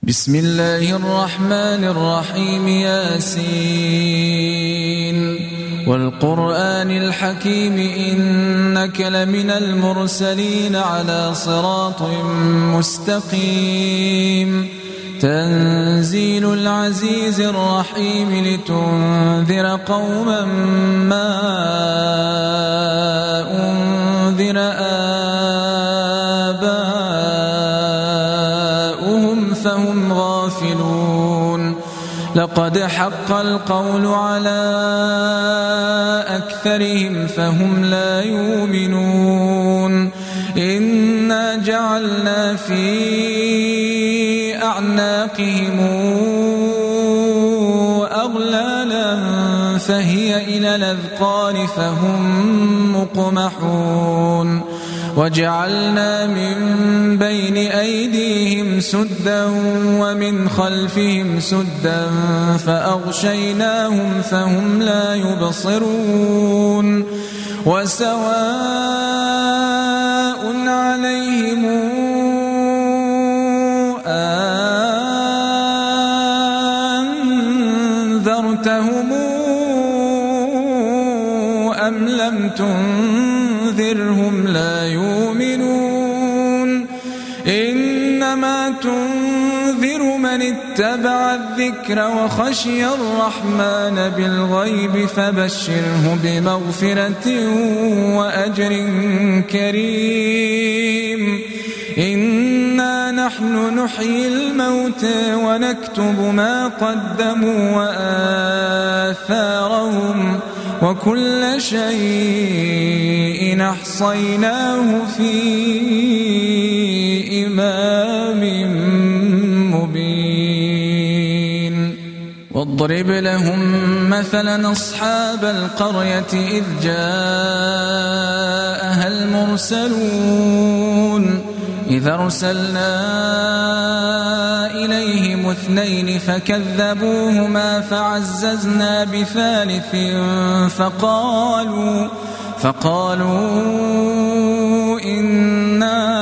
بسم الله الرحمن الرحيم. ياسين والقرآن الحكيم إنك لمن المرسلين على صراط مستقيم. تنزيل العزيز الرحيم لتنذر قوما ما أنذر آباؤهم فهم غافلون. لقد حق القول على أكثرهم فهم لا يؤمنون. إنا جعلنا في أعناقهم أغلالا فهي إلى الأذقان فهم مقمحون. وجعلنا من بين أيديهم سدا ومن خلفهم سدا فأغشيناهم فهم لا يبصرون. وسواء عليهم أنذرتهم أم لم تنذرهم لا يؤمنون. إنما تنذر من اتبع الذكر وخشي الرحمن بالغيب فبشره بمغفرة وأجر كريم. إنا نحن نحيي الموتى ونكتب ما قدموا وآثارهم وكل شيء أحصيناه في إمام مبين. واضرب لهم مثلا أصحاب القرية إذ جاءها المرسلون. إذا أرسلنا إليهم 2 فكذبوهما فعززنا بثالث فقالوا إنا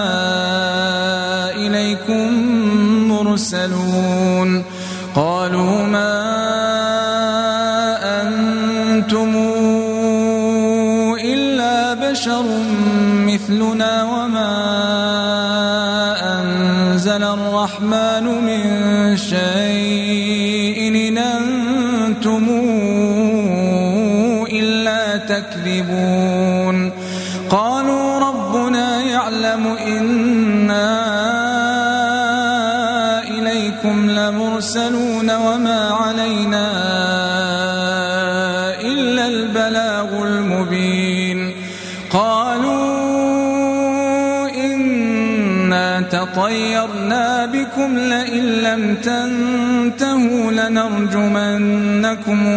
إليكم مرسلون. قالوا ما أنتم إلا بشر مثلنا وما أنزل الرحمن من شيء إن أنتم إلا تكذبون. قالوا ربنا يعلم إنا إليكم لمرسلون وما علينا إلا البلاغ المبين. قالوا إنا تطيرنا بكم لئن لم تنتهوا لنرجمنكم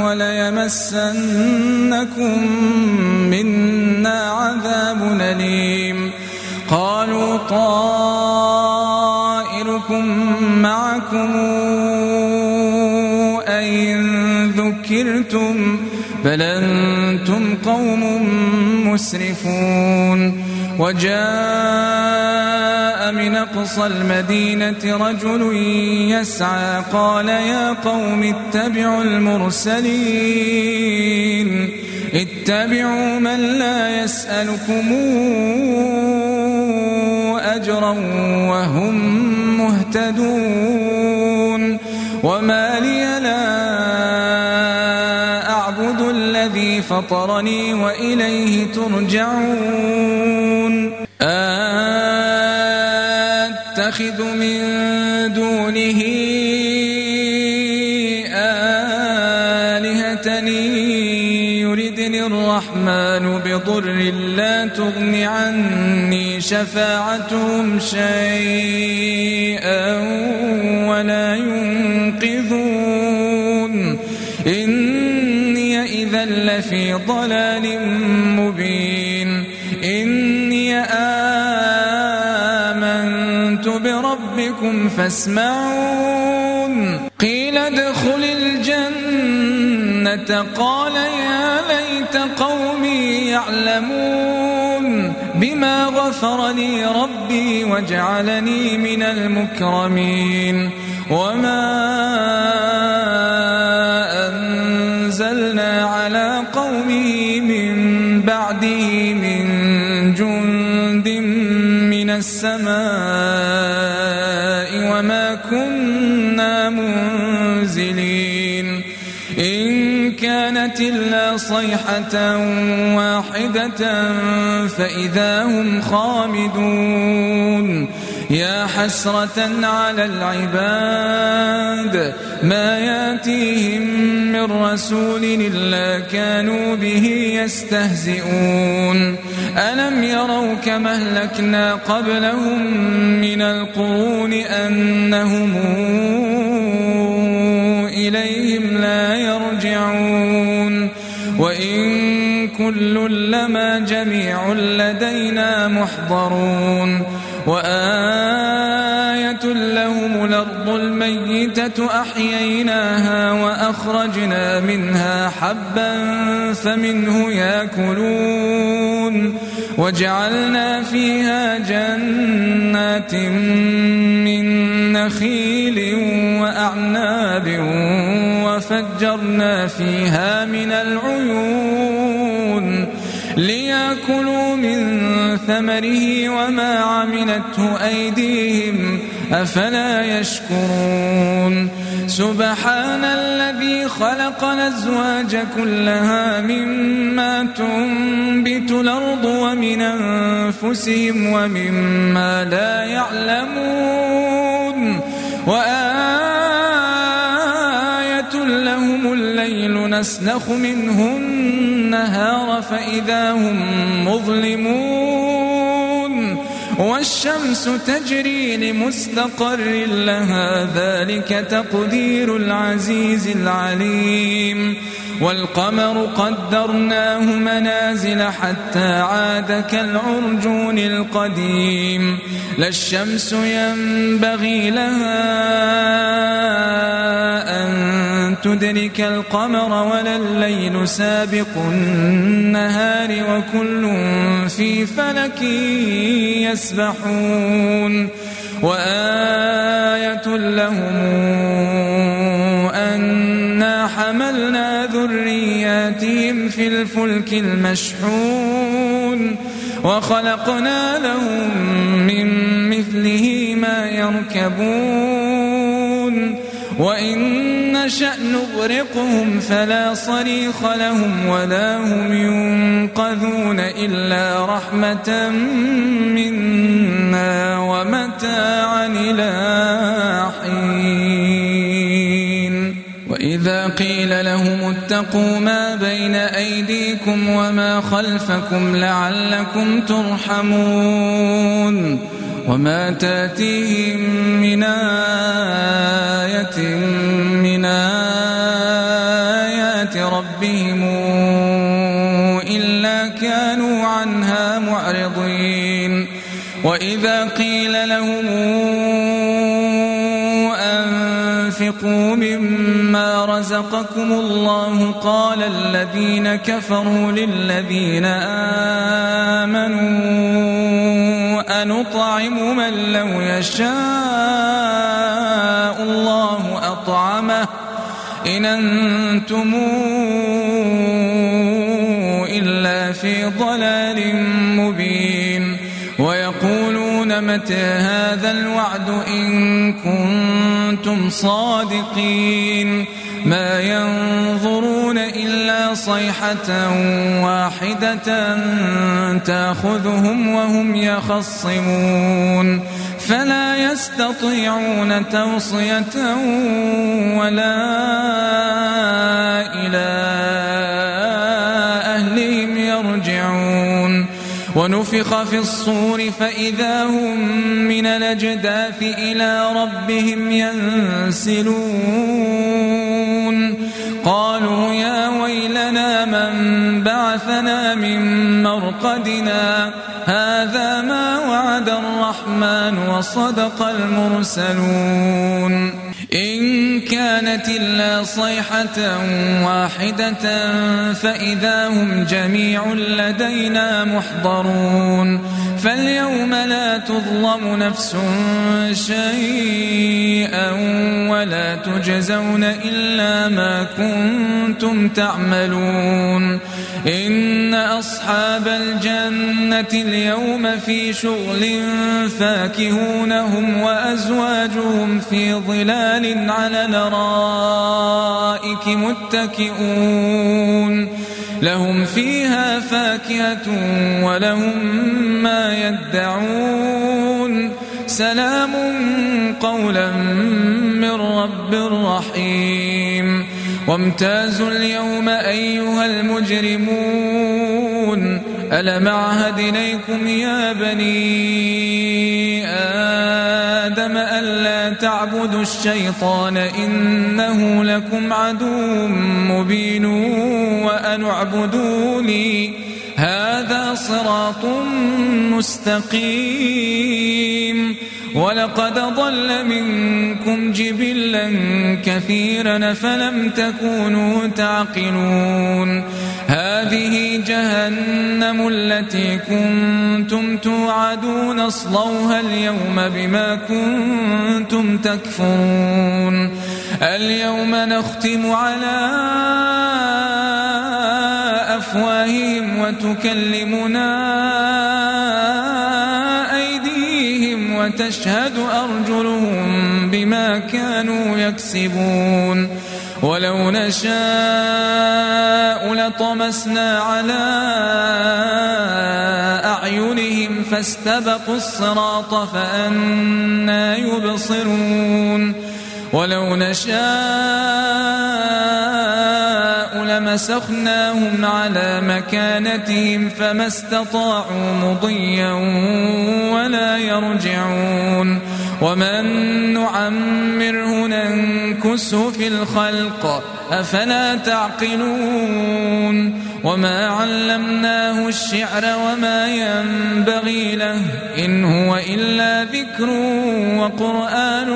وليمسنكم منا عذاب أليم. قالوا طائركم معكم أئن ذكرتم بل أنتم قوم مسرفون. وجاء من أقصى المدينة رجل يسعى قال يا قوم اتبعوا المرسلين اتبعوا من لا يسألكم أجرا وهم مهتدون. وما لي لا أعبد الذي فطرني وإليه ترجعون. أتخذ من دونه آلهة يردني الرحمن بضر لا تغن عني شفاعتهم شيئا ولا ينقذون. إني إذا لفي ضلال مبين. إني آمنت بربكم فاسمعون. قيل ادخل الجنة قال يا ليت قومي يعلمون بما غفر لي ربي وجعلني من المكرمين. وما أنزلنا على قومه من بعده من جند من السماء وما كنا منزلين إن كانت إلا صيحة واحدة فإذا هم خامدون يا حسرة على العباد ما ياتيهم من رسول إلا كانوا به يستهزئون ألم يروا كما أهلكنا قبلهم من القرون أنهم إليهم لا يرجعون وإن كل لما جميع لدينا محضرون وآية لهم الأرض الميتة أحييناها وأخرجنا منها حبا فمنه يأكلون وجعلنا فيها جنات من نخيل وأعناب وفجرنا فيها من العيون ليأكلوا من ثمره وما عملته أيديهم أفلا يشكرون سبحان الذي خلق الأزواج كلها مما تنبت الأرض ومن أنفسهم ومما لا يعلمون وآية لهم الليل نسلخ منه النهار فإذا هم مظلمون والشمس تجري لمستقر لها ذلك تقدير العزيز العليم والقمر قدرناه منازل حتى عاد كالعرجون القديم لا الشمس ينبغي لها أن تدرك القمر ولا الليل سابق النهار وكل في فلك يسبحون وآية لهم أنا حملنا ذرياتهم في الفلك المشحون وخلقنا لهم من مثله ما يركبون وإن نشأ نغرقهم فلا صريخ لهم ولا هم ينقذون إلا رحمة منا ومتاعا إلى حين وإذا قيل لهم اتقوا ما بين أيديكم وما خلفكم لعلكم ترحمون وما تاتيهم من آية من آيات ربهم إلا كانوا عنها معرضين وإذا قيل لهم أنفقوا مما رزقكم الله قال الذين كفروا للذين آمنوا أنطعم من لو يشاء الله أطعمه إن أنتم إلا في ضلال مبين ويقولون متى هذا الوعد إن كنتم صادقين ما ينظرون إلا صيحة واحدة تأخذهم وهم يخصمون فلا يستطيعون توصية ولا إلى أهلهم يرجعون ونفخ في الصور فإذا هم من الأجداث إلى ربهم ينسلون قالوا يا ويلنا من بعثنا من مرقدنا هذا ما وعد الرحمن وصدق المرسلون إن كانت إلا صيحة واحدة فإذا هم جميع لدينا محضرون فاليوم لا تظلم نفس شيئا ولا تجزون إلا ما كنتم تعملون إن أصحاب الجنة اليوم في شغل فاكهون هم وأزواجهم في ظلال على الأرائك متكئون لهم فيها فاكهة ولهم ما يدعون سلام قولا من رب رحيم وامتازوا اليوم أيها المجرمون ألم أعهد إليكم يا بني آدم ألا تعبدوا الشيطان إنه لكم عدو مبين وأن اعبدوني هذا صراط مستقيم ولقد ضل منكم جبلا كثيرا فلم تكونوا تعقلون هذه جهنم التي كنتم توعدون اصلوها اليوم بما كنتم تكفرون اليوم نختم على أفواههم وتكلمنا أيديهم وتشهد أرجلهم بما كانوا يكسبون ولو نشاء لطمسنا على أعينهم فاستبقوا الصراط فأنى يبصرون ولو نشاء لمسخناهم على مكانتهم فما استطاعوا مضيا ولا يرجعون ومن نعمره ننكسه في الخلق أفلا تعقلون وما علمناه الشعر وما ينبغي له إن هو إلا ذكر وقرآن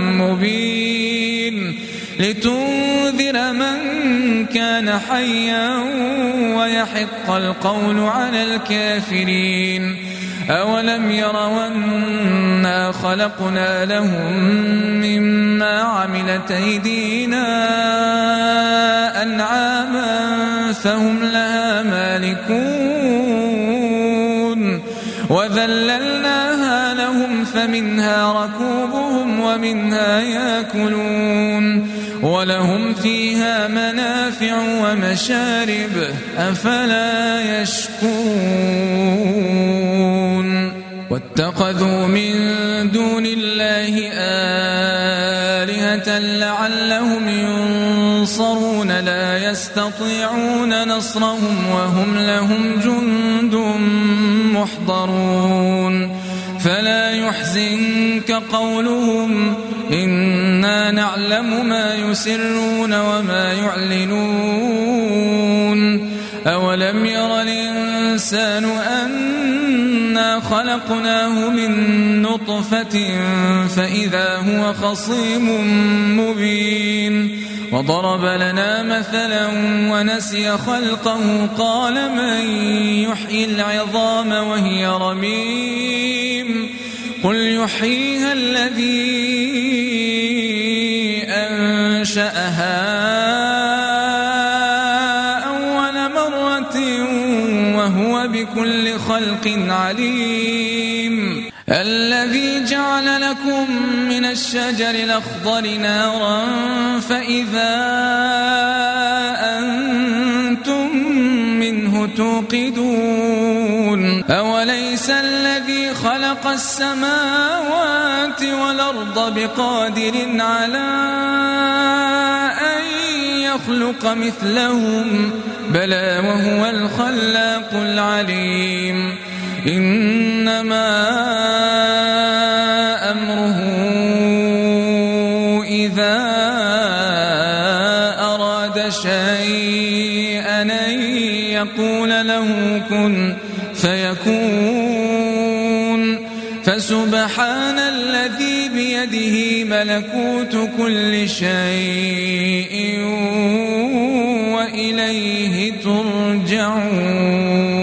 مبين لتنذر من كان حيا ويحق القول على الكافرين أولم يروا أنا خلقنا لهم مما عملت أيدينا أنعاما فهم لها مالكون وذللناها لهم فمنها ركوبهم ومنها يأكلون ولهم فيها منافع ومشارب أفلا يشكرون واتخذوا من دون الله آلهة لعلهم ينصرون لا يستطيعون نصرهم وهم لهم جند محضرون فلا يحزنك قولهم إنا نعلم ما يسرون وما يعلنون أولم ير الإنسان أنا خلقناه من نطفة فإذا هو خصيم مبين وضرب لنا مثلا ونسي خلقه قال من يحيي العظام وهي رميم قل يحييها الذي أنشأها أول مرة وهو بكل خلق عليم الذي جعل لكم من الشجر الأخضر نارا فإذا أنتم منه توقدون أوليس الذي خلق السماوات والأرض بقادر على أن يخلق مثلهم بلى وهو الخلاق العليم إنما أمره إذا أراد شيئا أن يقول له كن فيكون فسبحان الذي بيده ملكوت كل شيء وإليه ترجعون